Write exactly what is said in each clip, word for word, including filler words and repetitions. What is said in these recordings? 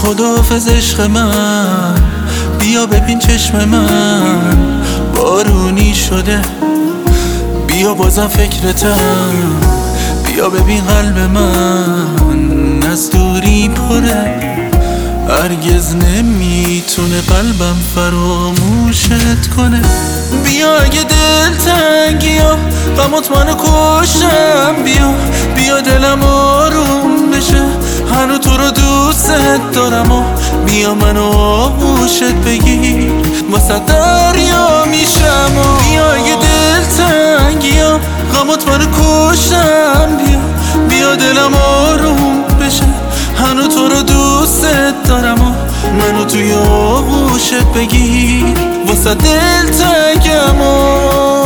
خداحافظ عشق من، بیا ببین چشم من بارونی شده، بیا بازم فکرتم، بیا ببین قلب من از دوری پره، هرگز نمیتونه قلبم فراموشت کنه. بیا اگه دل تنگی ها غمات منو کشتم، بیا بیا دلم آروم بشه، هنو تو رو دوست دارم و بیا منو آغوشت بگیر واسه دریا میشم و بیا اگه دل تنگی ها غمات منو کشتم، بیا بیا دلم آروم بشه، هنو تو رو دوست دارم و منو توی آغوشت بگیر واسه دل تنگم و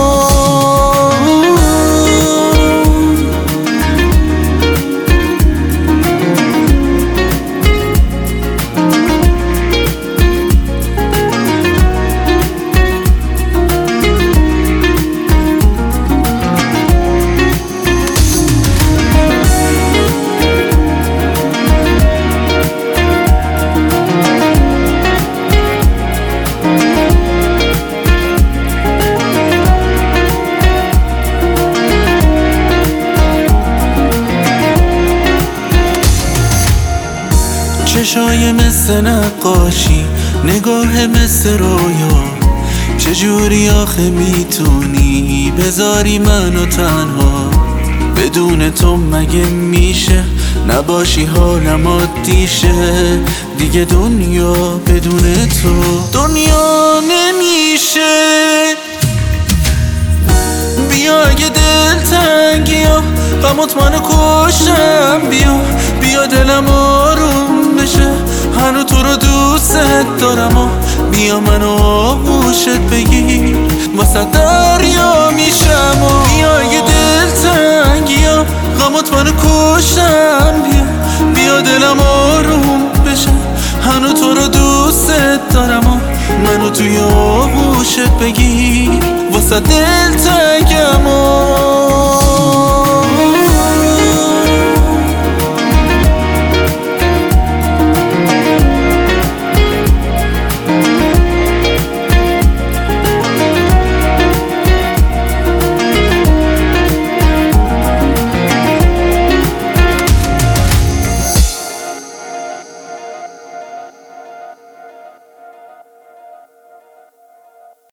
چشای مثل نقاشی، نگاه مثل رویا، چجوری آخه میتونی بذاری منو تنها؟ بدون تو مگه میشه نباشی حالم عادیشه؟ دیگه دنیا بدون تو دنیا نمیشه. بیا اگه دل تنگی ها غمات منو کشتم، بیا بیا دلم آروم بشه، هنو تو رو دوست دارم و بیا منو آغوشت بگیر واسه دریا میشم و بیا اگه دل تنگی ها غمات منو کشتم، بیا بیا دلم آروم بشه، هنو تو رو دوست دارم و منو توی آغوشت بگیر واسه دل تنگم